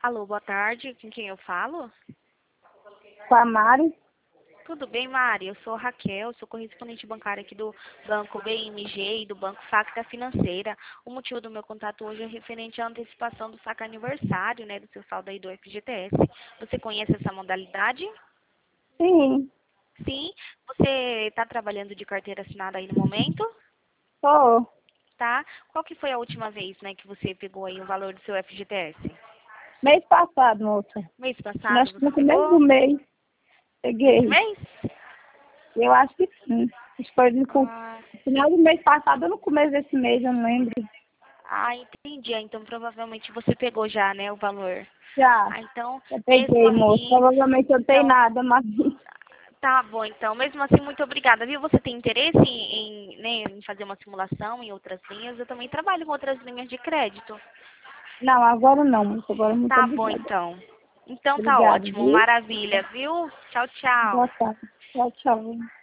Alô, boa tarde. Com quem eu falo? Com a Mari. Tudo bem, Mari? Eu sou a Raquel, sou correspondente bancária aqui do Banco BMG e do Banco Facta Financeira. O motivo do meu contato hoje é referente à antecipação do saque aniversário, né, do seu saldo aí do FGTS. Você conhece essa modalidade? Sim, Sim. Você está trabalhando de carteira assinada aí no momento? tô. Tá. Qual que foi a última vez, né, que você pegou aí o valor do seu FGTS? Mês passado, moça. Mês passado Nós você no começo do pegou? mês. Esse Peguei. mês? Eu acho que sim. Acho que foi no Ah, final do mês passado ou no começo desse mês, eu não lembro. entendi. Então provavelmente você pegou já, né, o valor. Já. Então, Eu mesmo peguei, moça. assim, Provavelmente eu não tenho então, nada, mas tá bom, então. Mesmo assim, muito obrigada, viu? Você tem interesse né, em fazer uma simulação em outras linhas? Eu também trabalho com outras linhas de crédito. não, agora não, moça. Agora muito Tá bom, obrigada. então. Então tá Obrigada, ótimo. viu? Maravilha, viu? Tchau, Boa tchau. tarde. Tchau, tchau.